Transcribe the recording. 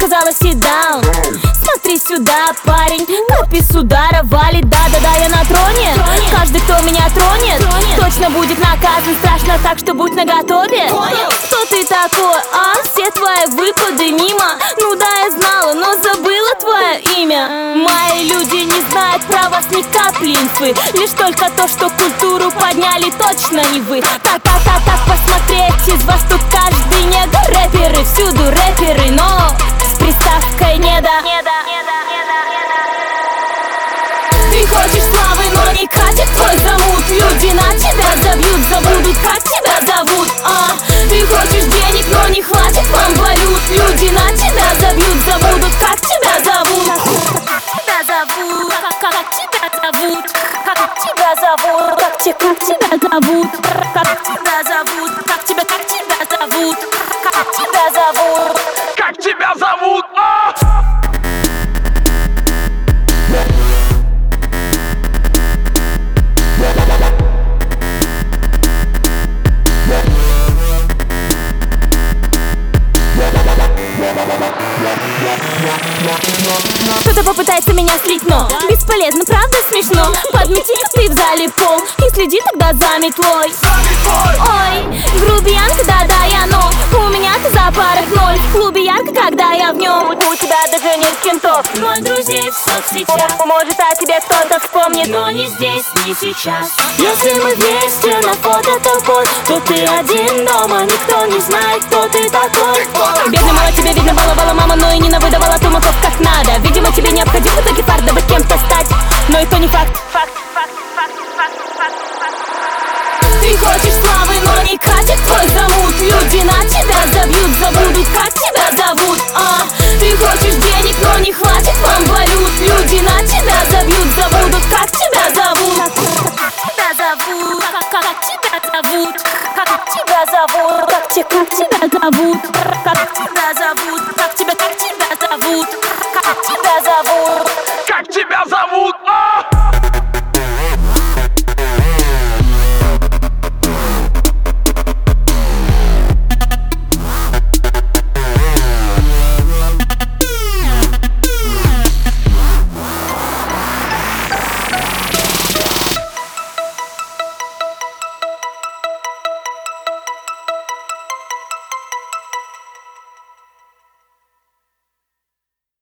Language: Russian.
сказала sit down. Смотри сюда, парень, капи с удара валит. Да-да-да, я на троне. Каждый, кто меня тронет, точно будет наказан. Страшно, так что будь наготове. Кто ты такой, а? Все твои выпады мимо. Ну да, я знала, но забыла твое имя. Мои люди не знают про вас ни капли инфы. Лишь только то, что культуру подняли, точно не вы. Так посмотреть, из вас тут каждый негр. Рэперы, всюду рэперы, но с приставкой неда. Ты хочешь славы, но не катит твой замут. Люди на тебя забьют, забудут, как тебя зовут. Ты хочешь денег, но не хватит вам валют. Люди на тебя забьют, забудут, как тебя зовут. Как тебя зовут? Как тебя зовут? Как тебя зовут? Как тебя зовут? Как тебя зовут? Как тебя зовут? Как тебя зовут? Как тебя зовут? Кто-то попытается меня слить, но бесполезно, правда смешно. Подмети-ка ты в зале пол и следи тогда за метлой. Ой, грубиянка, да-да, я но у меня-то за парах ноль. В клубе ярко, когда я в нем. У тебя даже нет кентов, ноль друзей в соцсетях. Может, о тебе кто-то вспомнит, но не здесь, не сейчас. Если мы вместе на фото толпой, то ты один дома, никто не знает, кто ты такой. Бедный мало тебе видно, баловала мама, но и не навыдавала тумаков как надо. Видимо, тебе необходим в итоге факт, дабы кем-то стать. Но и то не факт. Ты хочешь славы, но не катит твой замут. Люди на тебя забьют, забудут, как тебя зовут. Ты хочешь денег, но не хватит вам валют. Люди на тебя забьют.